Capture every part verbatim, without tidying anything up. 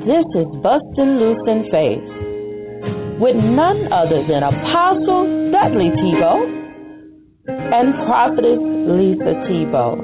This is Bustin' Loose in Faith with none other than Apostle Dudley Tebow and Prophetess Lisa Tebow.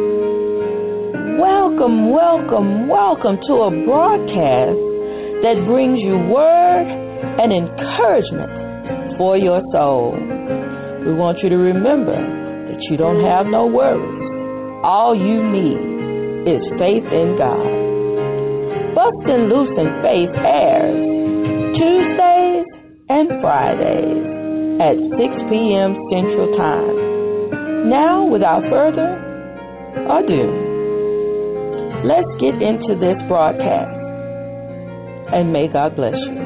Welcome, welcome, welcome to a broadcast that brings you word and encouragement for your soul. We want you to remember that you don't have no worries. All you need is faith in God. Bustin' Loose in Faith airs Tuesdays and Fridays at six p.m. Central Time. Now, without further ado, let's get into this broadcast, and may God bless you.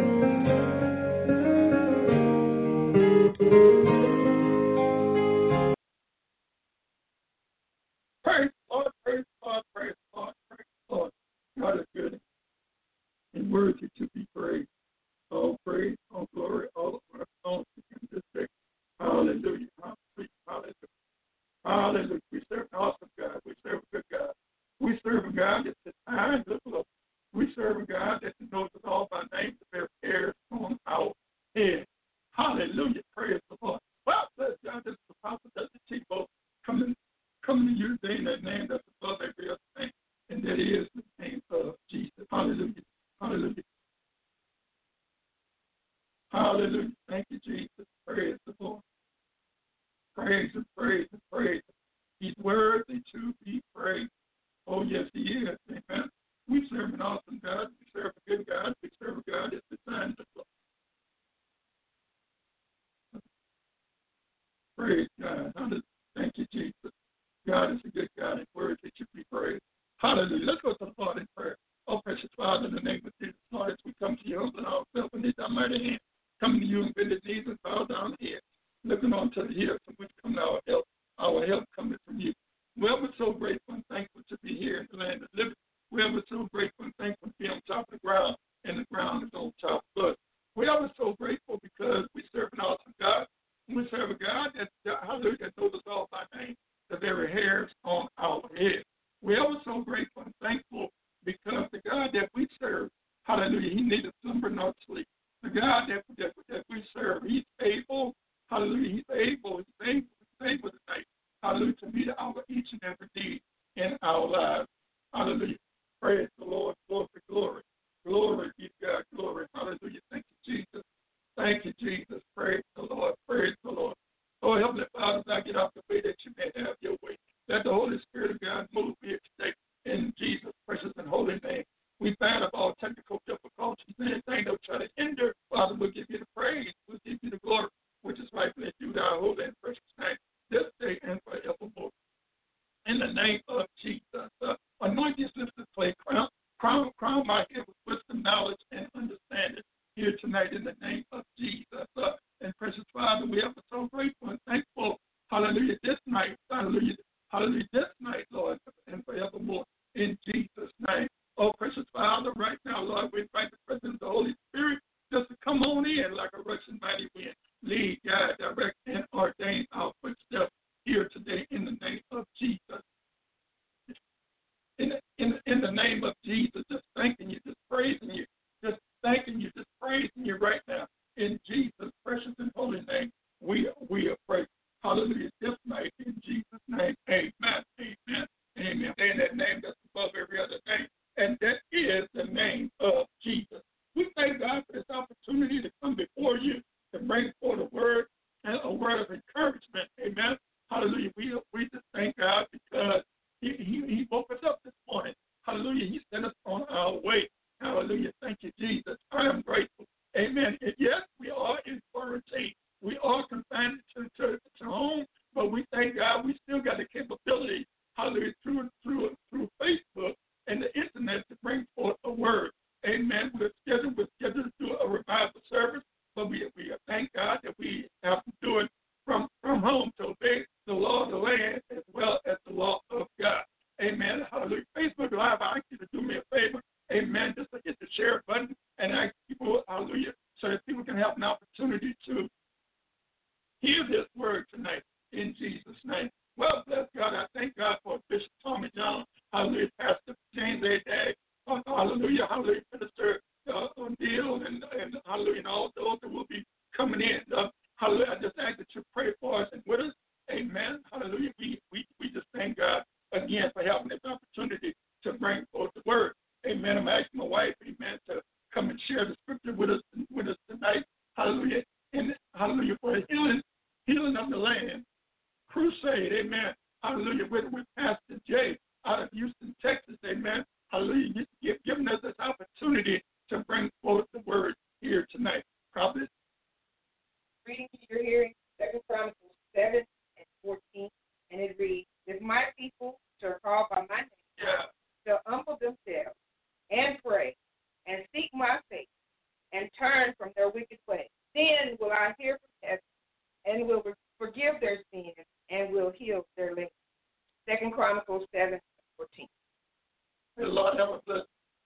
Praise God, praise God, praise God, praise God. God is good and worthy to be praised. All praise, all glory, all honor, all in this day. Hallelujah, hallelujah, hallelujah. Hallelujah. We serve an awesome God. We serve a good God. We serve a God that is high and lifted up. We serve a God that knows us all by name, to bear cares on our head. Hallelujah, praise the Lord. Well, bless God, this is the Apostle Dudley Tebow coming, coming to you today in that name that's above every other name, and that is the name of Jesus. Hallelujah. Hallelujah. Hallelujah. Thank you, Jesus. Praise the Lord. Praise and praise and praise. He's worthy to be praised. Oh, yes, he is. Amen. We serve an awesome God. We serve a good God. We serve a God that's designed to love. Praise God. Hallelujah. Thank you, Jesus. God is a good God and worthy to be praised. Hallelujah. Let's go to the Lord in prayer. Oh, precious Father, in the name of Jesus, Lord, as we come to you, humbling ourselves beneath our mighty hand, coming to you in bended knees and bow down here, looking on to the hills from which come our help, our help coming from you. Well, we're so grateful and thankful to be here in the land of living. Well, we're so grateful and thankful to be on top of the ground, and the ground is on top of us. Well, we're so grateful because we serve an awesome God. We serve a God that, hallelujah, that knows us all by name, the very hairs on our head. Well, we're so grateful and thankful because the God that we serve, hallelujah, he neither slumber nor sleep. The God that, that, that we serve, he's able, hallelujah, he's able, he's able, he's able tonight, hallelujah, to meet our each and every need in our lives. Hallelujah. Praise the Lord, glory, glory, glory be to God, glory, hallelujah. Thank you, Jesus. Thank you, Jesus. Praise the Lord, praise the Lord. Oh, Heavenly Father, as I get off the way that you may have your way, let the Holy Spirit of God move me today in Jesus' precious and holy name. We bind up all technical difficulties and anything that will try to hinder. Father, we'll give you the praise. We'll give you the glory, which is rightfully due to our holy and precious name, this day and forevermore. In the name of Jesus, uh, anoint these lips to clay, crown, crown, crown my head with wisdom, knowledge, and understanding here tonight in the name of Jesus. Uh, and precious Father, we are so grateful and thankful. Hallelujah, this night, hallelujah, hallelujah, this night, Lord, and forevermore. In Jesus' name. Oh, precious Father, right now, Lord, we invite the presence of the Holy Spirit just to come on in like a rushing mighty wind. Lead, guide, direct, and ordain our footsteps here today in the name of Jesus. In, in, in the name of Jesus, just thanking you, just praising you, just thanking you, just praising you right now. In Jesus' precious and holy name, we, we are praying. Hallelujah. This night, in Jesus' name, amen, amen, amen. And that name that's above every other name, and that is the name of Jesus. We thank God for this opportunity to come before you to bring forth a word and a word of encouragement. Amen. Hallelujah. We, we just thank God because he, he, he woke us up this morning. Hallelujah. He sent us on our way. Hallelujah. Thank you, Jesus. I am grateful. Amen. And yes, we are in quarantine. We are confined to, to, to home, but we thank God we still got the capability, hallelujah, through, through, through Facebook and the internet to bring forth a word. Amen. We're scheduled, we're scheduled to do a revival service, but we, we thank God that we have to do it from, from home to obey the law of the land as well as the law of God. Amen. Hallelujah. Facebook Live, I ask you to do me a favor. Amen. Just to hit the share button and ask people, hallelujah, so that people can have an opportunity to hear this word tonight in Jesus' name. Well, bless God. I thank God for Bishop Tommy John. Hallelujah. Pastor James A. Dag. uh, hallelujah, hallelujah, Minister uh, O'Neill, and, and hallelujah, and all those that will be coming in. Uh, hallelujah, I just ask that you pray for us and with us. Amen. Hallelujah. We, we, we just thank God again for having this opportunity to bring forth the word. Amen. I'm asking my wife, amen, to come and share the scripture with us with us tonight. Hallelujah. And hallelujah for the healing, healing of the land. Crusade, amen. Hallelujah. With, with Pastor Jay out of Houston, Texas, amen. Hallelujah. You've given us this opportunity to bring forth the word here tonight. Prophet. Reading you're hearing Second Chronicles seven and fourteen, and it reads, "If my people shall call by my name, yeah. shall humble themselves and pray and seek my face and turn from their wicked ways, then will I hear from heaven and will forgive their sins and will heal their land." Second Chronicles seven and fourteen. The Lord have a blessing.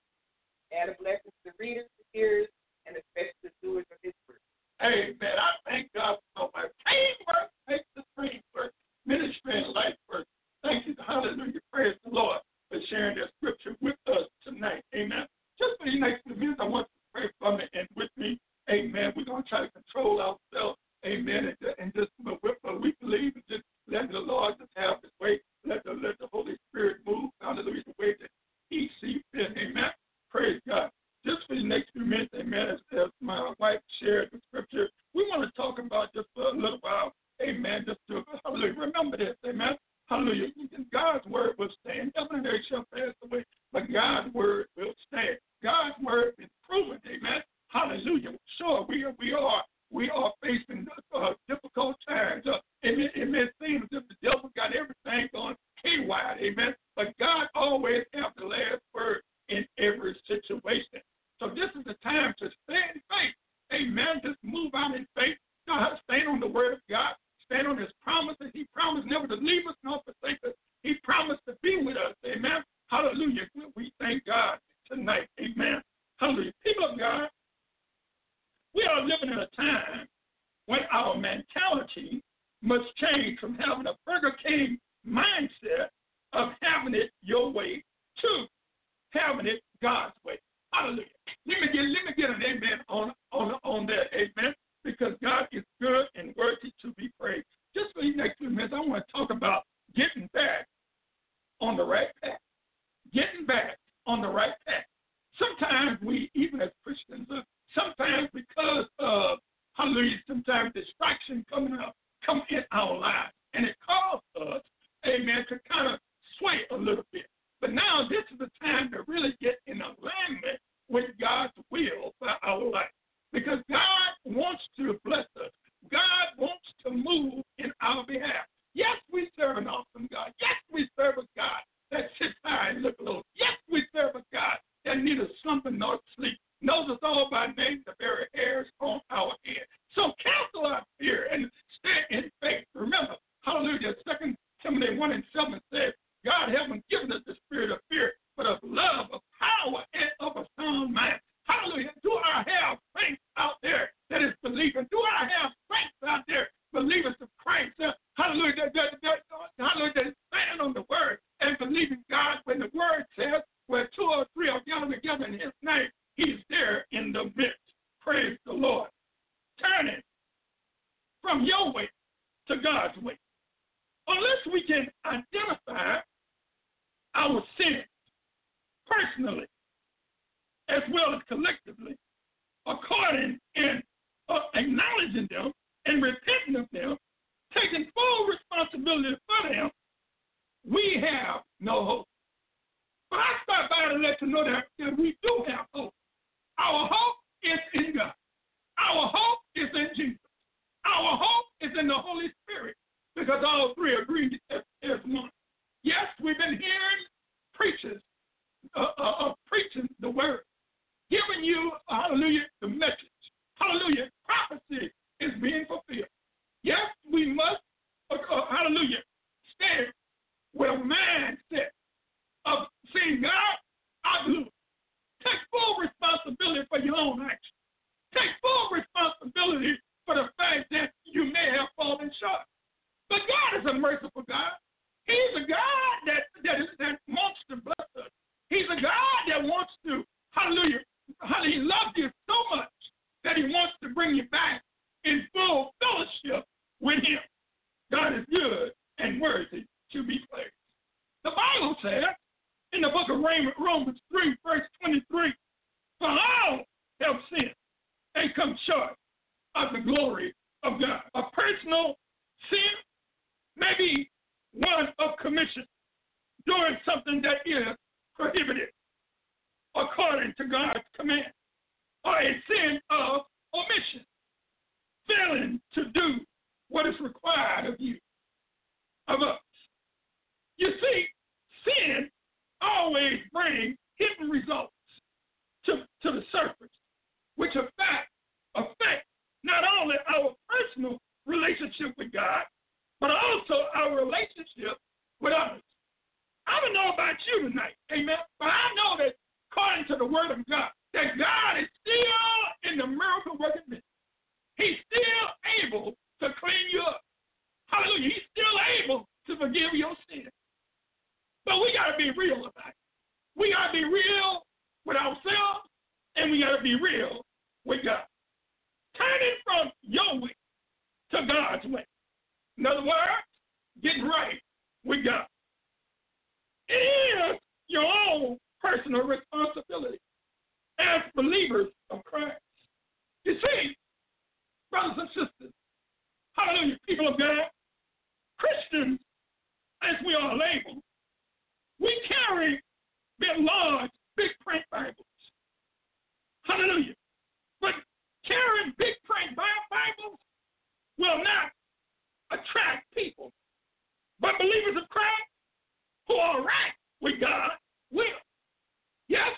Add a blessing to the readers, the hearers, and especially the doers of His word. Amen. I thank God for my teamwork, makes the dream work, ministry and life work. Thank you. Hallelujah. Praise the Lord for sharing that scripture with us tonight. Amen. Just for the next few minutes, I want you to pray for me and with me. Amen. We're going to try to control ourselves. Amen. And, and just but we believe and just let the Lord just have His way. Let the, let the Holy Spirit move. Hallelujah. The way that He sees fit. Amen. Praise God. Just for the next few minutes, amen, as, as my wife shared the scripture, we want to talk about just for a little while, amen, just to, hallelujah, remember this, amen, hallelujah, God's word will stand. Heaven and earth shall pass away, but God's word will stand. God's word is proven, amen, hallelujah. Sure, we are, we are, we are facing uh, difficult times. Uh, it, may, it may seem as if the devil got everything going haywire, amen, but God always has the last word in every situation. So this is the time to stand in faith. Amen. Just move out in faith. God, stand on the word of God. Stand on His promises. He promised never to leave us nor forsake us. He promised to be with us. Amen. Hallelujah. We thank God tonight. Amen. Hallelujah. People of God, we are living in a time when our mentality must change from having a Burger King mindset of having it your way to having it God's way. Hallelujah. Let me get let me get an amen on, on, on that, amen, because God is good and worthy to be praised. Just for the next few minutes, I want to talk about getting back on the right path. Getting back on the right path. Sometimes we, even as Christians, uh, sometimes because of, hallelujah, sometimes distraction coming up, come in our lives, and it causes us, amen, to kind of sway a little bit. But now this is the time to really get in alignment with God's will for our life. Because God wants to bless us. God wants to move in our behalf. Yes, we serve an awesome God. Yes, we serve a God that sits high and looks low. Yes, we serve a God that neither slumber nor sleep, knows us all by name, the very hairs on our head. So cancel our fear and stand in faith. Remember, hallelujah, Second Timothy one and seven says, God hasn't given us the spirit of fear, but of love, of power, and of a sound mind. Hallelujah. Do I have saints out there that is believing? Do I have saints out there, believers of Christ? Uh, hallelujah. That, that, that, hallelujah. That stand on the word and believing God when the word says, where two or three are gathered together in His name, He's there in the midst. Praise the Lord. Turning from your way to God's way. Unless we can identify our sins personally as well as collectively, according and uh, acknowledging them and repenting of them, taking full responsibility for them, we have no hope. But I start by to let you know that, that we do have hope. Our hope is in God. Our hope is in Jesus. Our hope is in the Holy Spirit, because all three agree as, as one. Yes, we've been hearing preachers uh, uh, uh, preaching the word, giving you, hallelujah, the message. Hallelujah, prophecy is being fulfilled. Yes, we must, uh, uh, hallelujah, stand with a mindset of seeing God out of. Take full responsibility for your own actions. Take full responsibility for the fact that you may have fallen short. But God is a merciful God. He's a God that, that, is, that wants to bless us. He's a God that wants Sin may be one of commission, doing something that is prohibited according to God's command, or a sin of omission, failing to do what is required of you, of us. You see, sin always brings hidden results to, to the surface, which affect, affect not only our personal relationship with God, but also our relationship with others. I don't know about you tonight, amen, but I know that according to the word of God, that God is still in the miracle working business. He's still able to clean you up. Hallelujah. He's still able to forgive your sins. But we got to be real about it. We got to be real with ourselves, and we got to be real with God. Turning from your way to God's way. In other words, getting right with God. It is your own personal responsibility as believers of Christ. You see, brothers and sisters, hallelujah, people of God, Christians, as we are labeled, we carry big, large, big print Bibles. Hallelujah. But carrying big print Bibles will not attract people. But believers of Christ who are right with God will. Yes,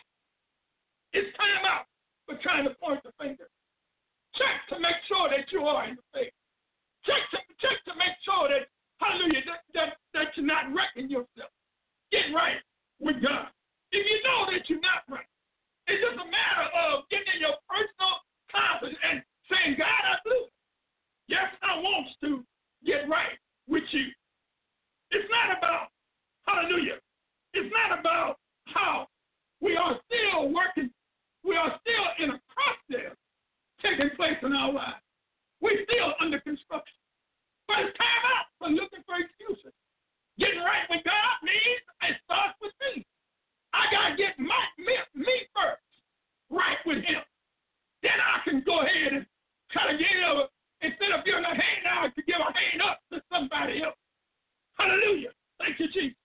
it's time out for trying to point the finger. Check to make sure that you are in the faith. Check to, check to make sure that, hallelujah, that, that, that you're not wrecking yourself. Get right with God. If you know that you're not right, it's just a matter of getting in your personal confidence and saying, God, I believe. Yes, I want to get right with you. It's not about, hallelujah, it's not about how we are still working, we are still in a process taking place in our lives. We're still under construction. But it's time out for looking for excuses. Getting right with God means it starts with me. I got to get my, me, me first right with him. Then I can go ahead and try to give, instead of giving a hand out, to give a hand up to somebody else. Hallelujah. Thank you, Jesus.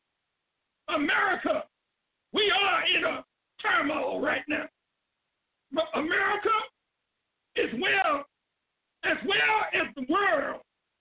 America, we are in a turmoil right now. But America, as well, as well as the world,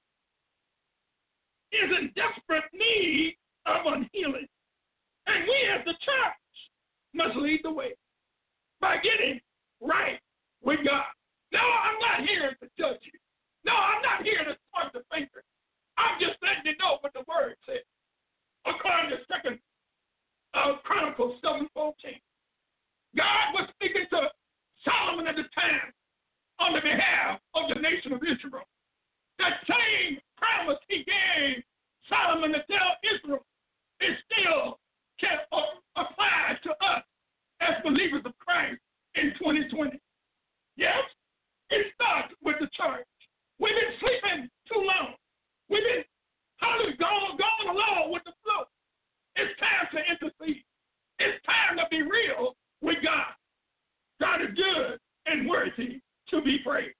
is in desperate need of unhealing. And we as the church must lead the way by getting right with God. No, I'm not here to judge you. No, I'm not here to point the finger. I'm just letting you know what the word says. According to Second uh, Chronicles seven fourteen, God was speaking to Solomon at the time on the behalf of the nation of Israel. That same promise he gave Solomon to tell Israel is still can apply to us as believers of Christ in twenty twenty. Yes, it starts with the church. We've been sleeping too long. We've been hallelujah, going, going along with the flow. It's time to intercede. It's time to be real with God. God is good and worthy to be praised.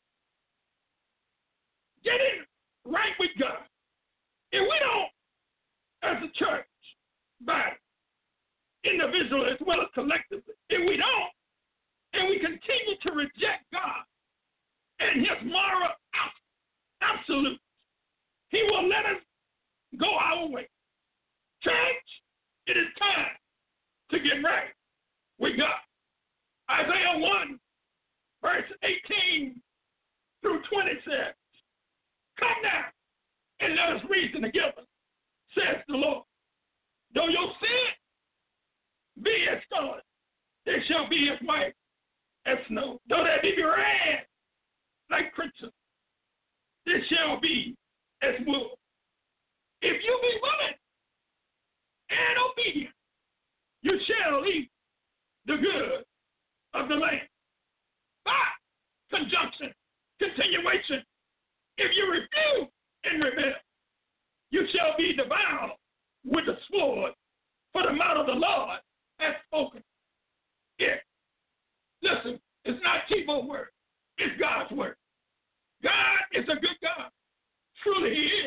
Getting right with God. If we don't, as a church, body, individually as well as collectively, if we don't, and we continue to reject God and his moral absolutes, he will let us go our way. Church, it is time to get right with God. Isaiah one, verse eighteen through twenty says, come now and let us reason together, says the Lord. Though your sin be as scarlet, it shall be as white as snow. Though they be red like crimson, it shall be as wool. If you be willing and obedient, you shall eat the good of the land. By conjunction, continuation, if you refuse and rebel, you shall be devoured with the sword, for the mouth of the Lord has spoken. Yeah. Listen, it's not T-Bo's word. It's God's word. God is a good God. Truly he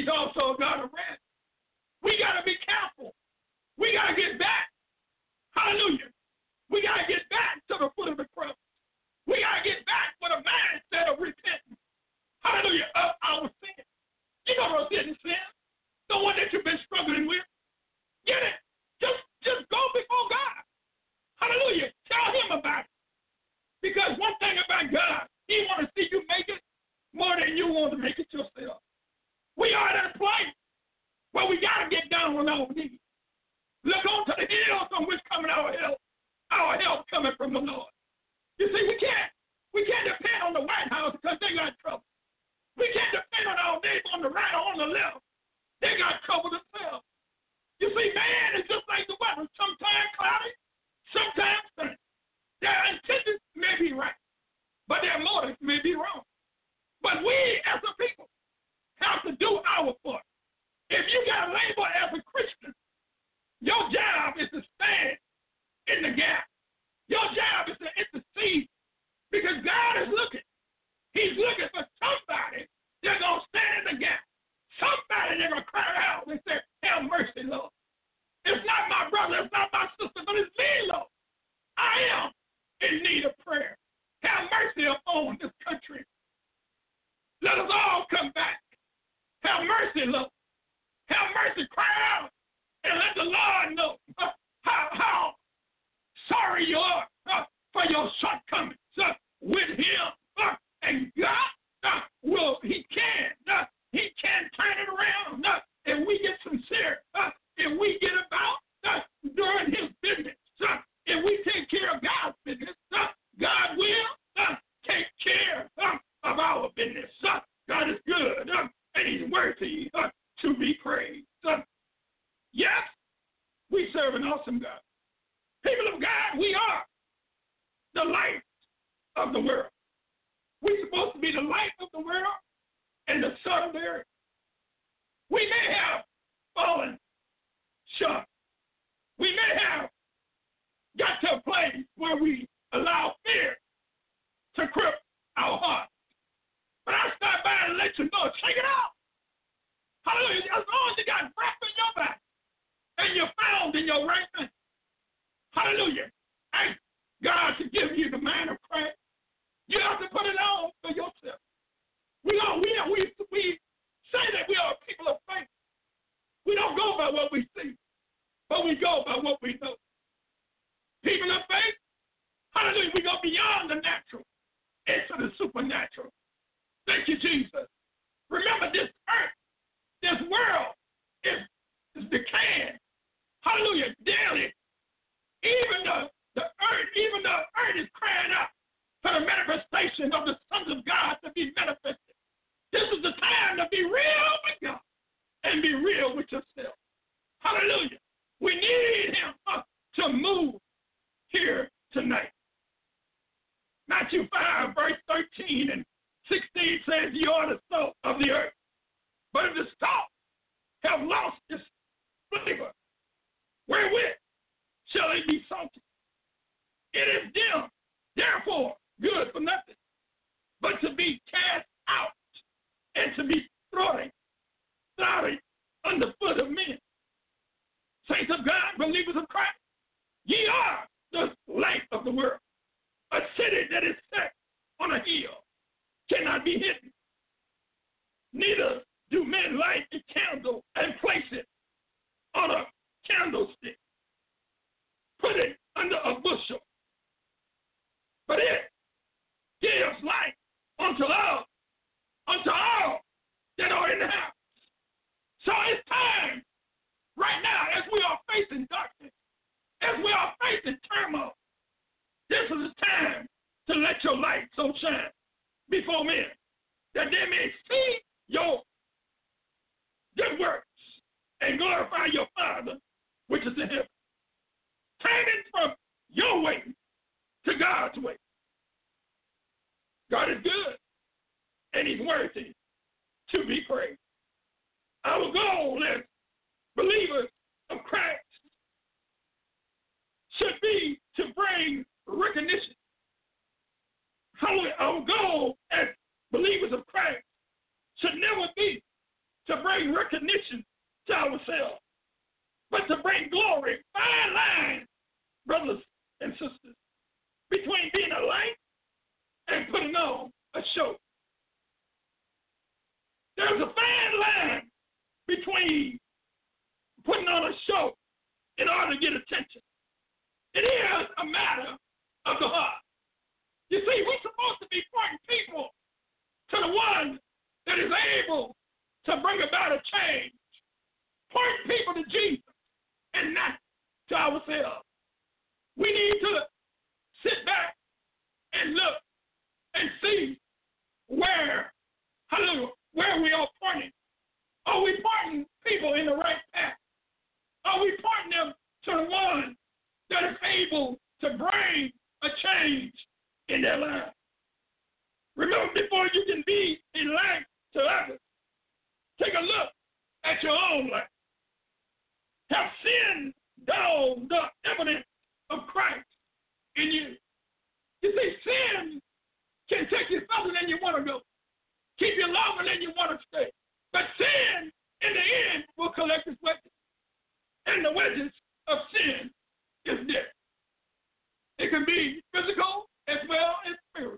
He's also a God of rest. We got to be careful. We got to get back. Hallelujah. We got to get back to the foot of the cross. We got to get back with a mindset of repentance. Hallelujah. Of our sin. You know those hidden sins. The one that you've been struggling with. Get it. Just, just go before God. Hallelujah. Tell him about it. Because one thing about God, he wants to see you make it more than you want to make it yourself. We are at a place where we got to get down on our knees. Look on to the hills from which coming our help. Our help coming from the Lord. You see, we can't, we can't depend on the White House because they got trouble. We can't depend on our neighbor on the right or on the left. They got trouble themselves. You see, man is just like the weather. Sometimes cloudy, sometimes sunny. Their intentions may be right, but their motives may be wrong. But we as a people have to do our part. If you got to labor as a Christian, your job is to stand in the gap. Your job is to intercede because God is looking. He's looking for somebody that's going to stand in the gap. Somebody that's going to cry out and say, have mercy, Lord. It's not my brother, it's not my sister, but it's me, Lord. I am in need of prayer. Have mercy upon this country. Let us all come back. Have mercy, Lord. Have mercy, cry out, and let the Lord know uh, how, how sorry you are uh, for your shortcomings uh, with him. Uh, and God uh, will, he can, uh, he can turn it around. Uh, if we get sincere, uh, if we get about uh, doing his business, uh, if we take care of God's business, uh, God will uh, take care uh, of our business. Uh, God is good, uh, and he's worthy uh, to be praised. Uh, yes, we serve an awesome God. People of God, we are the light of the world. We're supposed to be the light of the world and the sun of the earth. We may have fallen short. We may have got to a place where we allow fear to grip our heart. But I stop by and let you know, check it out. Hallelujah. As long as you got breath in your back and you're found in your right mind. Hallelujah. Ask God to give you the mind of Christ. You have to put it on for yourself. We are, we are, we, we say that we are people of faith. We don't go by what we see, but we go by what we know. People of faith, hallelujah, we go beyond the natural into the supernatural. Thank you, Jesus. Remember, this earth, this world is, is decaying. Hallelujah, daily. Even the, the earth, even the earth is crying out for the manifestation of the sons of God to be manifested. This is the time to be real with God and be real with yourself. Hallelujah. We need him uh, to move here tonight. Matthew five, verse thirteen and sixteen says, you are the salt of the earth. But if the salt have lost its flavor, wherewith shall it be salted? It is dim, therefore good for nothing, but to be cast out and to be thrown, thrown under foot of men. Saints of God, believers of Christ, ye are the light of the world. A city that is set on a hill cannot be hidden. Neither do men light a candle and place it on a candlestick, put it under a bushel, but it gives light unto all, unto all that are in the house. So it's time right now, as we are facing darkness, as we are facing turmoil, this is the time to let your light so shine before men, that they may see your good works and glorify your Father which is in heaven. Turning from your way to God's way. God is good, and he's worthy to be praised. Our goal as believers of Christ should be to bring recognition. Our goal as believers of Christ should never be to bring recognition to ourselves, but to bring glory. Fine line, brothers and sisters, between being a light and putting on a show. There's a fine line between putting on a show in order to get attention. It is a matter of the heart. You see, we're supposed to be pointing people to the one that is able to bring about a change. Point people to Jesus and not to ourselves. We need to sit back and look and see where, hallelujah, where we are pointing. Are we pointing people in the right path? Are we pointing them to the one that is able to bring a change in their lives? Remember, before you can be a light to others, take a look at your own life. Have sin dogged up evidence of Christ in you? You see, sin can take you further than you want to go, keep you longer than you want to stay. But sin, in the end, will collect its wages. And the wages of sin is death. It can be physical as well as spiritual.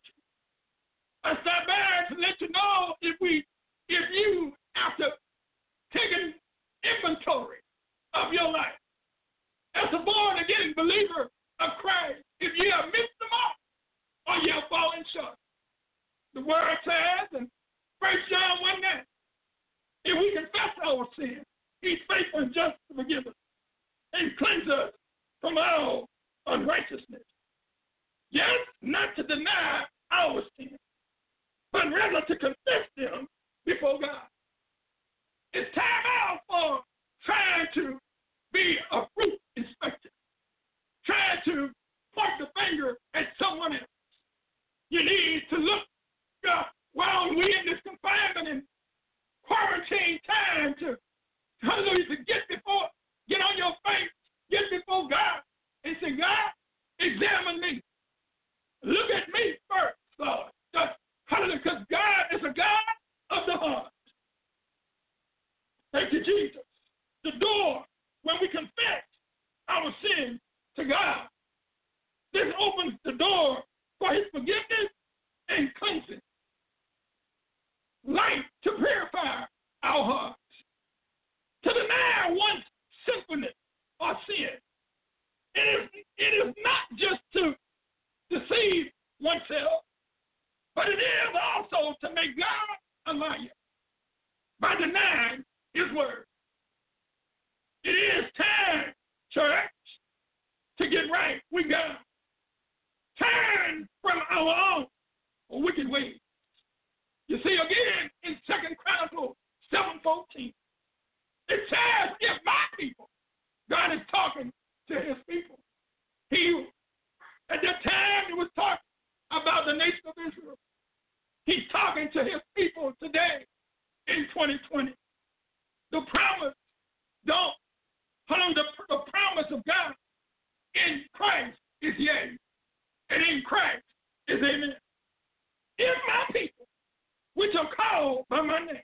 I stop by to let you know if we, if you, after taking inventory of your life, as a born-again believer of Christ, if you have missed the mark or you have fallen short, the word says in First John one nine, if we confess our sin, he's faithful and just to forgive us and cleanse us from all unrighteousness. Yes, not to deny our sin, but rather to confess them before God. It's time out for trying to be a fruit inspector, trying to point the finger at someone else. You need to look uh, while we're in this confinement and quarantine time to, hallelujah, to get before, get on your face, get before God and say, God, examine me. Look at me first, Lord. Hallelujah, because God is a God of the heart. Thank you, Jesus. The door, when we confess our sin to God, this opens the door for his forgiveness and cleansing. Light to purify our hearts. To deny one's sinfulness or sin. It is, it is not just to deceive oneself, but it is also to make God a liar by denying his word. It is time, church, to get right with God. Turn from our own wicked ways. You see, again, in Second Chronicles seven fourteen, it says, if my people, God is talking to his people. He, at that time, he was talking about the nation of Israel. He's talking to his people today in twenty twenty. The promise, don't, hold on, the, the promise of God in Christ is yea, and in Christ is amen. If my people, which are called by my name,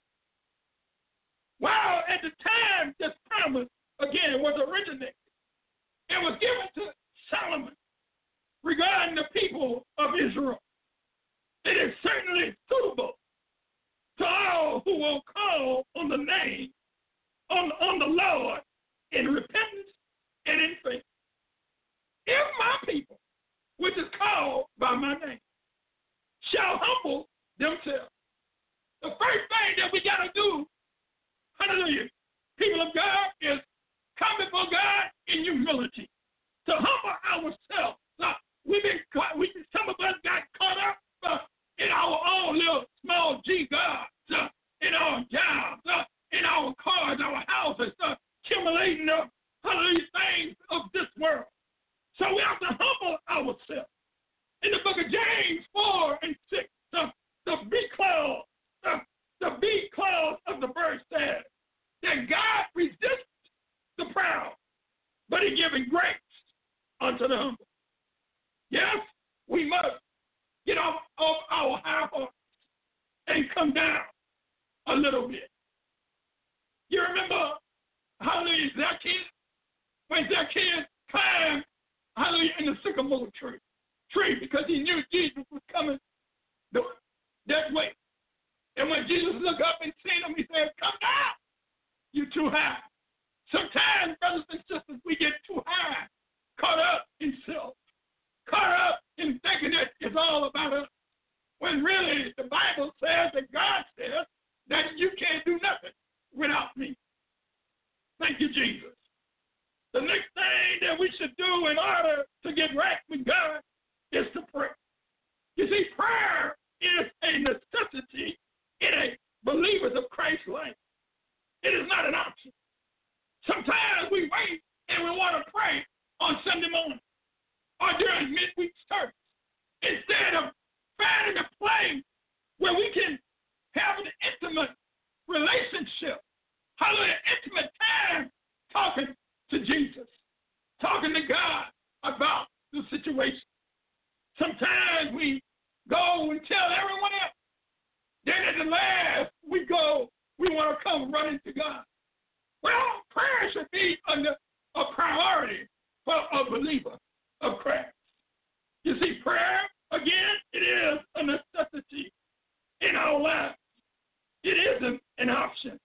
while at the time this promise, again, was originated, it was given to Solomon regarding the people of Israel. It is certainly suitable to all who will call on the name, on, on the Lord in repentance and in faith. If my people, which is called by my name, shall humble themselves. The first thing that we got to do, hallelujah, people of God, is come before God in humility, to humble ourselves. Uh, we've been, we, some of us got caught up uh, in our own little small G gods, uh, in our jobs, uh, in our cars, our houses, uh, accumulating uh, hallelujah, things of this world. So we have to humble ourselves. In the book of James four and six, uh, the B clause, uh, the B clause of the verse says that God resists the proud, but he giving grace unto the humble. Yes, we must get off, off our high horse and come down a little bit. remember, hallelujah, Zacchaeus, when Zacchaeus climbed, hallelujah, in the sycamore tree, tree because he knew Jesus was coming the, that way. And when Jesus looked up and seen him, he said, come down, you too high. Sometimes, brothers and sisters, we get too high, caught up in self, caught up in thinking that it's all about us. When really the Bible says that God says that you can't do nothing without me. Thank you, Jesus. The next thing that we should do in order to get right with God is to pray. You see, prayer is a necessity in a believer's of Christ's life. It is not an option. Sometimes we wait and we want to pray on Sunday morning or during midweek service instead of finding a place where we can have an intimate relationship, hallelujah, intimate time talking to Jesus, talking to God about the situation. Sometimes we go and tell everyone else. Then at the last we go, we want to come running to God. Well, prayer should be under a priority for a believer of Christ. You see, prayer, again, it is a necessity in our lives. It isn't an option.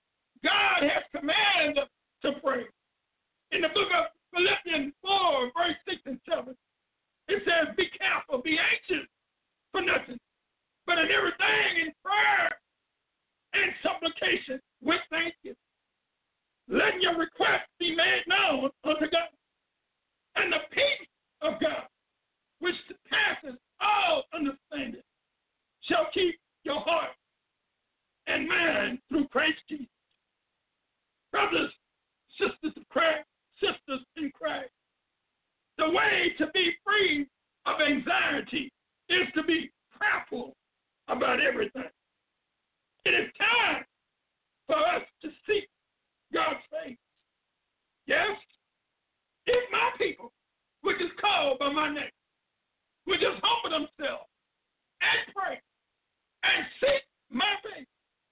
God has commanded us to pray. In the book of Philippians four, verse six and seven, it says, be careful, be anxious for nothing, but in everything in prayer and supplication with thanksgiving. Let your request be made known unto God. And the peace of God, which surpasses all understanding, shall keep your heart and mind through Christ Jesus. Brothers, sisters of Christ, sisters in Christ, the way to be free of anxiety is to be prayerful about everything. It is time for us to seek God's face. Yes, if my people, which is called by my name, will just humble themselves and pray and seek my face.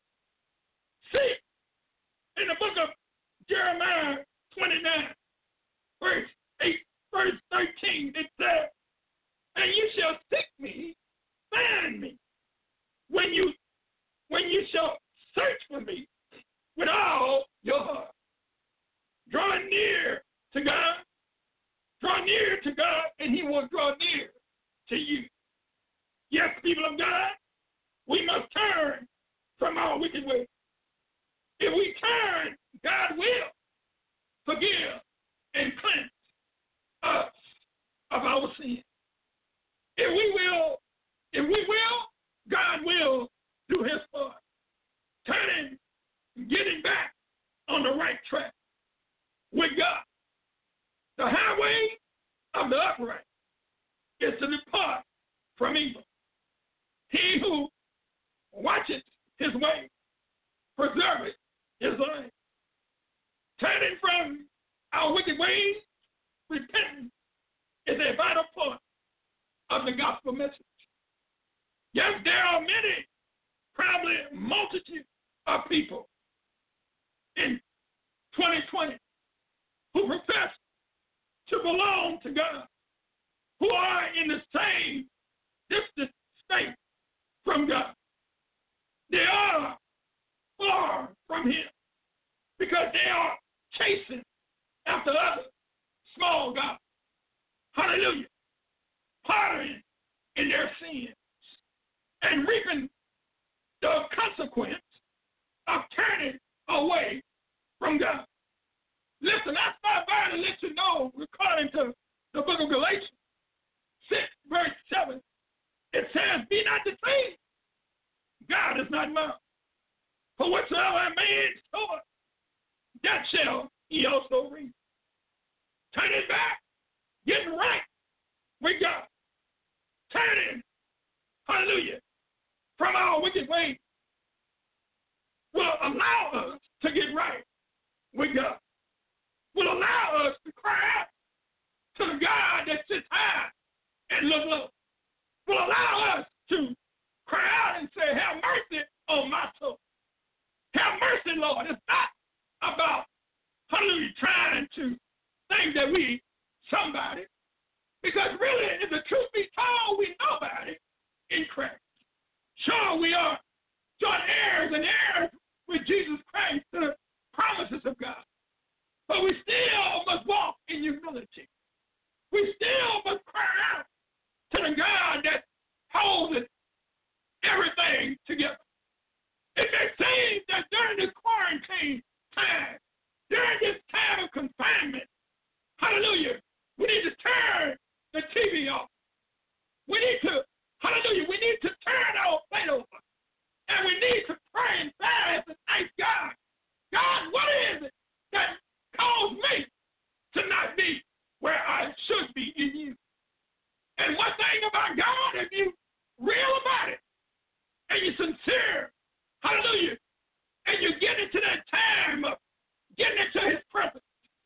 Seek. In the book of Jeremiah twenty-nine, verse eight, verse thirteen, it says, and you shall seek me, find me, when you when you shall search for me with all your heart. Draw near to God. Draw near to God, and he will draw near to you. Yes, people of God, we must turn from our wicked ways. If we turn, God will forgive and cleanse us of our sins. If we will, if we will, God will do his part. Turning, getting back on the right track with God. The highway of the upright is to depart from evil. He who watches his way preserveth his life. Turning from our wicked ways, repentance is a vital part of the gospel message. Yes, there are many, probably multitude of people in twenty twenty who profess to belong to God, who are in the same distant state from God. They are far from him because they are chasing after other small gods. Hallelujah. Partying in their sins and reaping the consequence of turning away from God. Listen, I stopped by to let you know, according to the book of Galatians six, verse seven, it says, be not deceived. God is not mocked. For whatsoever a man soweth, that shall he also reap. Turning back, getting right with God. Turning, hallelujah, from our wicked ways will allow us to get right with God. Will allow us to cry out to the God that sits high and look low. Will allow us to cry out and say, have mercy on my soul. Have mercy, Lord. It's not trying to think that we somebody, because really, if the truth be told, we nobody in Christ. Sure, we are joint heirs and heirs with Jesus Christ to the promises of God. But we still must walk in humility. We still must cry out to the God that holds everything together. It may seem that during this quarantine time, during this time of confinement, hallelujah, we need to turn the T V off. We need to, hallelujah, we need to turn our plate over. And we need to pray and fast and thank God. God, what is it that caused me to not be where I should be in you? And one thing about God, if you real about it, and you're sincere, hallelujah, and you get into that time of getting into his presence,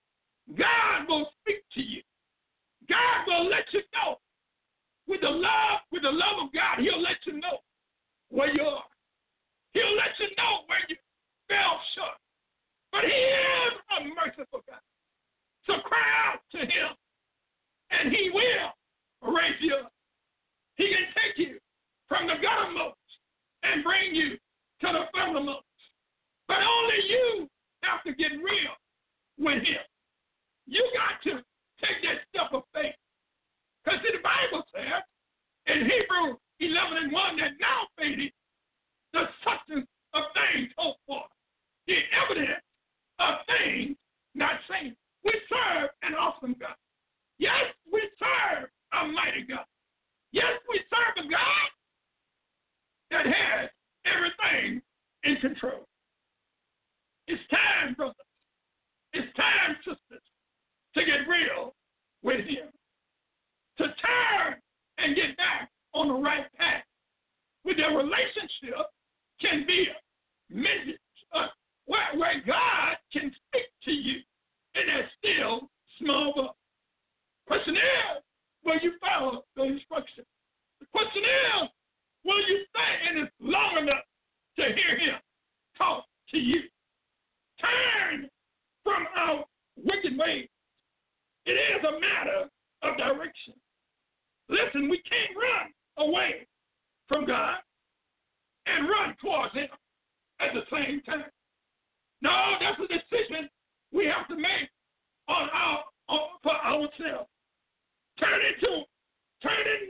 God will speak to you. God will let you know. With the love, with the love of God, he'll let you know where you are. He'll let you know where you fell short. But he is a merciful God. So cry out to him, and he will raise you up. He can take you from the guttermost and bring you to the furthermost. But only you have to get real with him. You got to take that step of faith. Because the Bible says in Hebrews eleven and one that now faith is the substance of things hoped for, the evidence of things not seen. We serve an awesome God. Yes, we serve a mighty God. Yes, we serve a God that has everything in control. It's time, brothers. It's time, sisters, to get real with him. To turn and get back on the right path. With their relationship can be a message uh, where, where God can speak to you in that still small voice. Question is, will you follow the instructions? The question is, will you stay in it long enough to hear him talk to you? Turn from our wicked ways. It is a matter of direction. Listen, we can't run away from God and run towards him at the same time. No, that's a decision we have to make on our on, for ourselves. Turn into turning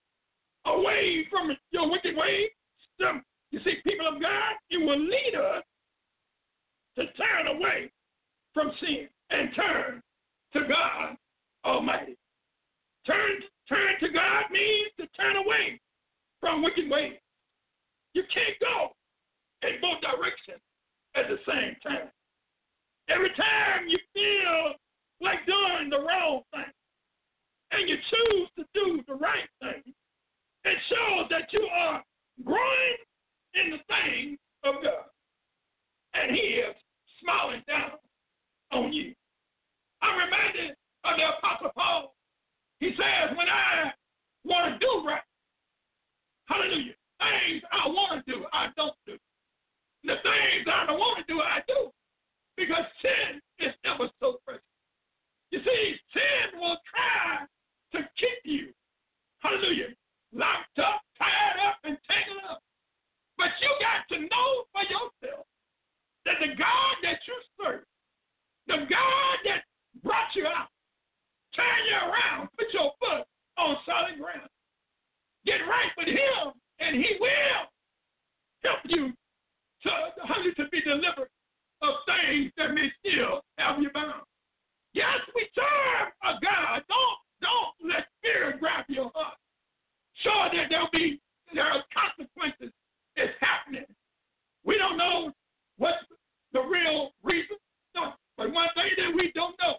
away from your wicked ways. You see, people of God, it will lead us to turn away from sin and turn to God Almighty. Turn, turn to God means to turn away from wicked ways. You can't go in both directions at the same time. Every time you feel like doing the wrong thing and you choose to do the right thing, it shows that you are growing in the things of God. And he is smiling down on you. I'm reminded of the Apostle Paul. He says, when I want to do right, hallelujah, things I want to do, I don't do. The things I don't want to do, I do. Because sin is ever so precious. You see, sin will try to keep you, hallelujah, locked up, tied up, and tangled up. But you got to know for yourself that the God that you serve, the God that brought you out, turn you around, put your foot on solid ground. Get right with him, and he will help you to, to be delivered of things that may still have you bound. Yes, we serve a God. Don't, don't let fear grab your heart. Sure that there'll be there are consequences. It's happening. We don't know what the real reason. No, but one thing that we don't know,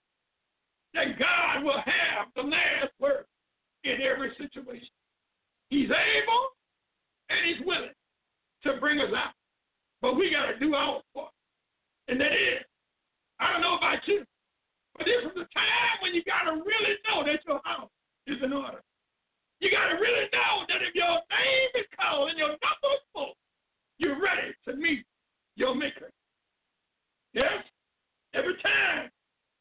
that God will have the last word in every situation. He's able and he's willing to bring us out. But we got to do our part. And that is, I don't know about you, but this is the time when you got to really know that your house is in order. You got to really know that if your name is called and your number is full, you're ready to meet your maker. Yes? Every time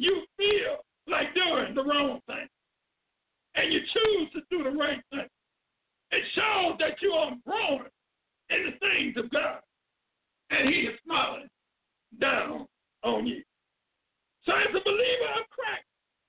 you feel like doing the wrong thing and you choose to do the right thing, it shows that you are growing in the things of God, and He is smiling down on you. So as a believer of Christ,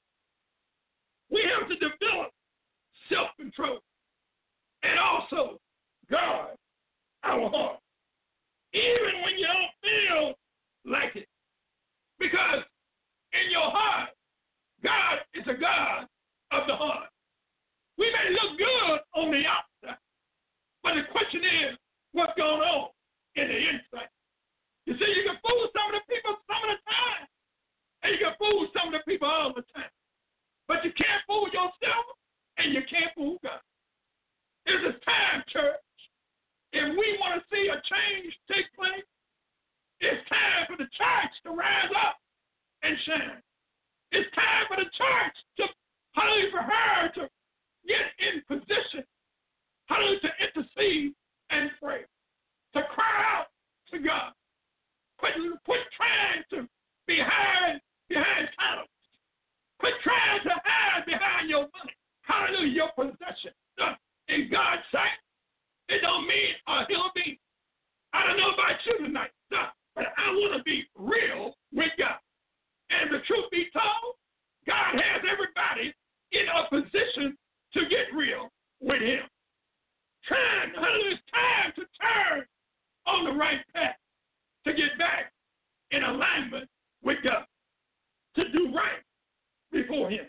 we have to develop self-control and also guard our heart, even when you don't feel like it. Because in your heart, God is a God of the heart. We may look good on the outside, but the question is, what's going on in the inside? You see, you can fool some of the people some of the time, and you can fool some of the people all the time. But you can't fool yourself, and you can't fool God. It is time, church. If we want to see a change take place, it's time for the church to rise up and shine. It's time for the church to, hallelujah, for her to get in position, hallelujah, to intercede and pray, to cry out to God. Quit, quit trying to be hiding behind titles. Quit trying to hide behind your money. Hallelujah, your possession. Uh, in God's sight, it don't mean a hill of beans. I don't know about you tonight, uh, but I want to be real with God. And the truth be told, God has everybody in a position to get real with Him. Trying, hallelujah, it's time to turn on the right path, to get back in alignment with God, to do right before Him.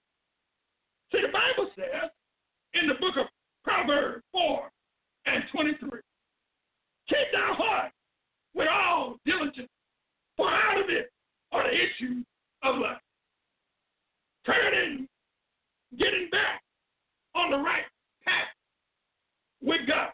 See, the Bible says in the book of Proverbs four and twenty-three, keep thy heart with all diligence, for out of it are the issues of life. Turning, getting back on the right path with God.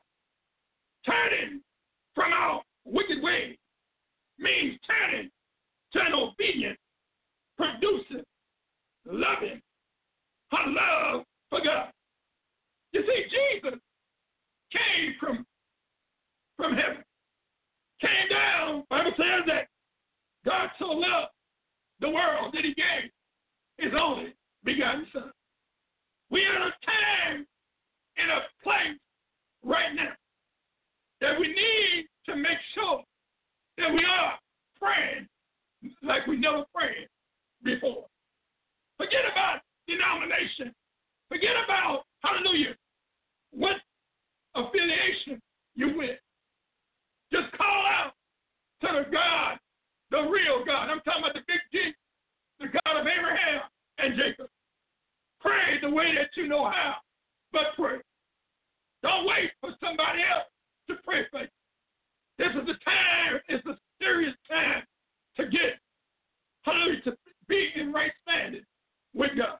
Turning from our wicked ways means turning to an obedient, producing, loving, her love for God. You see, Jesus came from, from heaven, came down. The Bible says that God so loved the world that He gave His only begotten Son. We are in a time, in a place right now, that we need to make sure that we are praying like we never prayed before. Forget about denomination. Forget about, hallelujah, what affiliation you're with. Just call out to the God, the real God. I'm talking about the big G, the God of Abraham and Jacob. Pray the way that you know how, but pray. Don't wait for somebody else to pray for you. This is the time, it's a serious time to get, hallelujah, to be in right standing with God.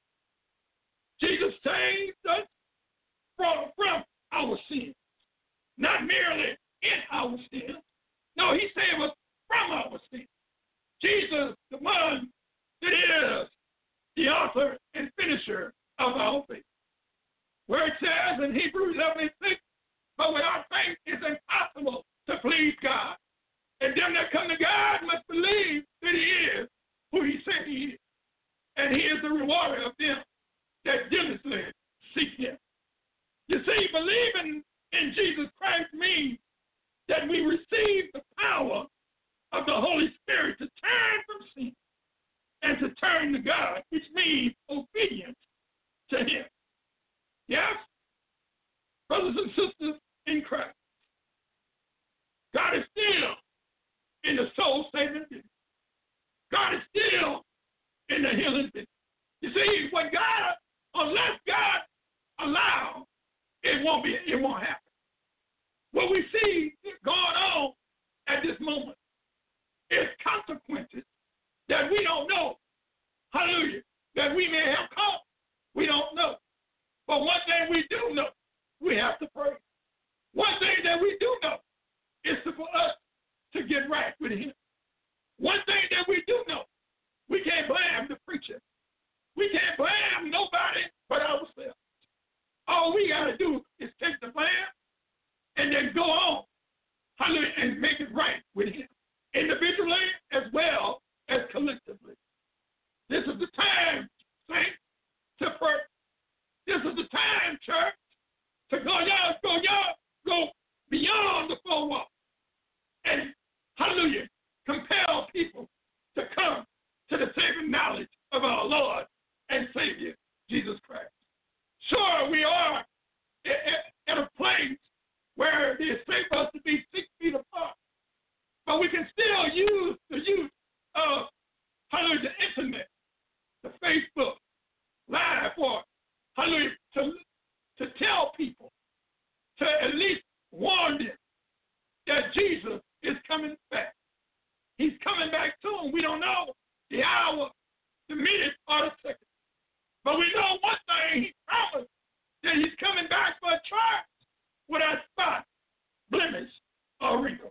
Jesus saved us from, from our sins, not merely in our sins. No, He saved us from our sins. Jesus, the one that is the author and finisher of our faith. Where it says in Hebrews eleven six, but without faith it's impossible to please God. And them that come to God must believe that He is who He said He is. And He is the rewarder of them that diligently seek Him. You see, believing in Jesus Christ means that we receive the power of the Holy Spirit to turn from sin and to turn to God, which means obedience to Him. Yes, brothers and sisters in Christ, God is still in the soul-saving business. God is still in the healing business. You see, what God, unless God allows, it won't be, it won't happen. What we see going on at this moment is consequences that we don't know. Hallelujah. That we may have caught. We don't know. But one thing we do know, we have to pray. One thing that we do know is for us to get right with Him. One thing that we do know, we can't blame the preacher. We can't blame nobody but ourselves. All we got to do is take the blame and then go on, hallelujah, and make it right with Him, individually as well as collectively. This use the use of hallelujah, the internet, the Facebook Live, or hallelujah, to, to tell people, to at least warn them that Jesus is coming back. He's coming back soon. We don't know the hour, the minute, or the second. But we know one thing, he promised that he's coming back for a church without spot, blemish, or wrinkle.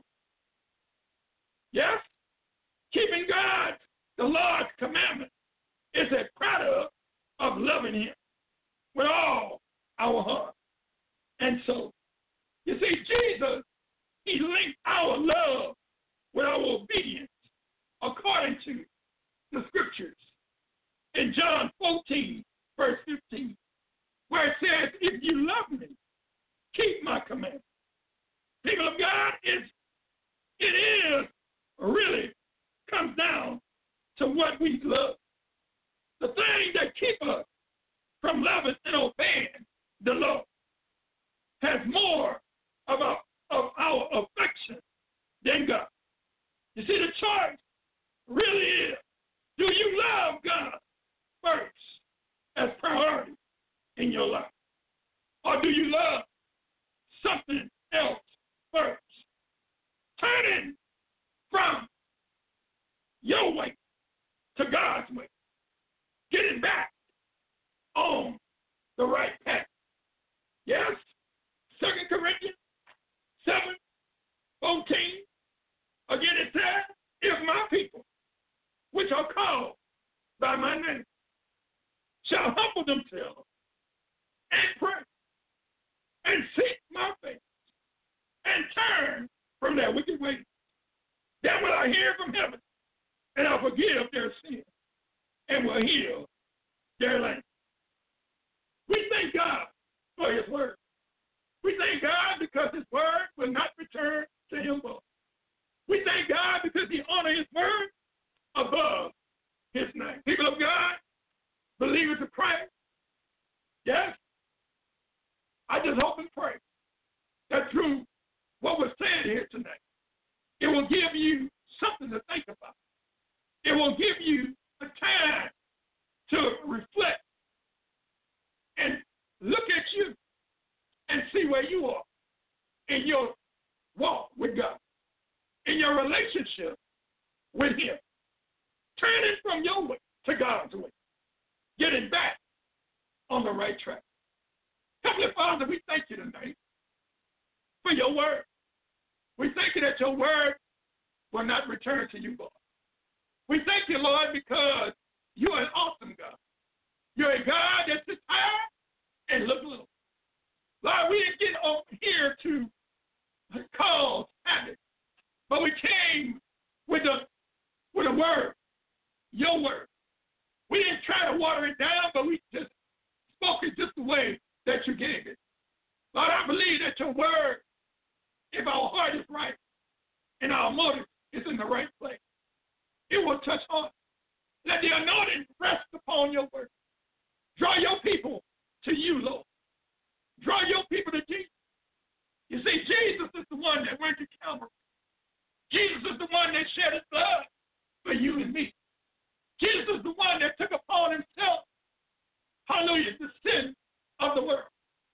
Yes? Keeping God, the Lord's commandment, is a product of loving him with all our heart. And so, you see, Jesus, he linked our love with our obedience according to the scriptures. In John fourteen, verse fifteen, where it says, if you love me, keep my commandments. People of God, it's, it is really comes down to what we love. The thing that keeps us from loving and obeying the Lord has more of our, of our affection than God. You see, the choice really is, do you love God first as priority in your life? Or do you love something else first? Turning from your way to God's way. Getting back on the right path. Yes? Second Corinthians seven, fourteen. Again it says, if my people, which are called by my name, shall humble themselves and pray and seek my face and turn from their wicked ways, then will I hear from heaven and I'll forgive their sins and will heal their land. We thank God for his word. We thank God because his word will not return to him void. We thank God because he honors his word above his name. People of God, believers of Christ, yes, I just hope and pray that through what was said here tonight, it will give you something to think about. It will give you a time to reflect and look at you and see where you are in your walk with God, in your relationship with him. Turning from your way to God's way, getting back on the right track. Heavenly Father, we thank you tonight for your word. We thank you that your word will not return to you, Lord. We thank you, Lord, because you're an awesome God. You're a God that sits high and looks low. Lord, we didn't get over here to cause havoc, but we came with a with a word, your word. We didn't try to water it down, but we just spoke it just the way that you gave it. Lord, I believe that your word, if our heart is right and our motive is in the right place, it will touch hearts. Let the anointing rest upon your word. Draw your people to you, Lord. Draw your people to Jesus. You see, Jesus is the one that went to Calvary. Jesus is the one that shed his blood for you and me. Jesus is the one that took upon himself, hallelujah, the sin of the world.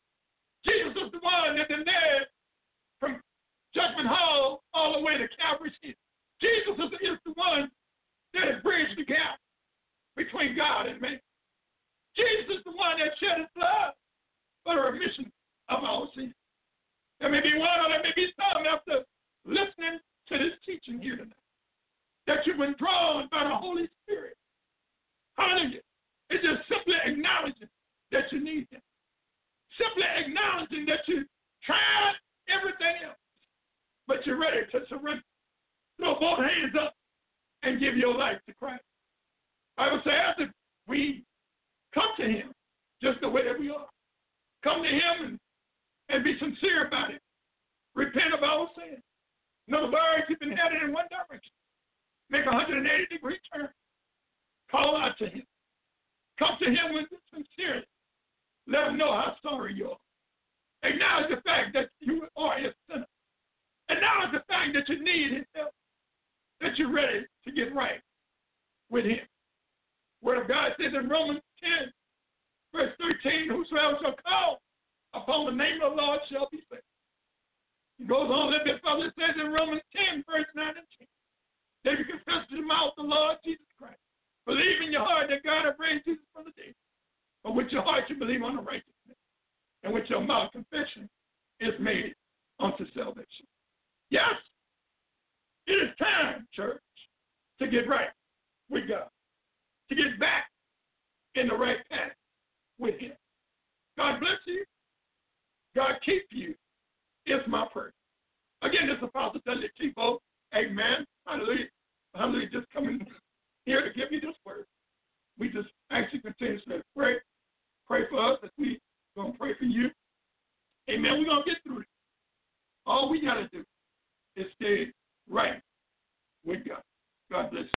Jesus is the one that led from Judgment Hall all the way to Calvary's Hill. Jesus is, is the one that has bridged the gap between God and man. Jesus is the one that shed his blood for the remission of our sins. There may be one or there may be some after listening to this teaching here tonight that you've been drawn by the Holy Spirit. Hallelujah. It's just simply acknowledging that you need him. Simply acknowledging that you tried everything else, but you're ready to surrender. Throw both hands up and give your life to Christ. I would say after we come to him just the way that we are, come to him and, and be sincere about it. Repent of our sins. In other words, you've been headed in one direction. Make a one hundred eighty degree turn. Call out to him. Come to him with sincerity. Let him know how sorry you are. Acknowledge the fact that you are a sinner. Acknowledge the fact that you need his help. That you getting ready to get right with him. Word of God says in Romans ten, verse thirteen, whosoever shall call upon the name of the Lord shall be saved. It goes on a little bit further. It says in Romans ten, verse nine and ten, that you confess to the mouth the Lord Jesus Christ. Believe in your heart that God has raised Jesus from the dead. But with your heart you believe on the righteousness. And with your mouth confession is made unto salvation. Yes, it is time, church, to get right with God. To get back in the right path with him. God bless you. God keep you. It's my prayer. Again, this is Apostle Dudley Tebow. Amen. Hallelujah. Hallelujah. Just coming here to give you this word. We just actually continue to pray. Pray for us as we going to pray for you. Amen. We're going to get through it. All we got to do is stay right with God. God bless you.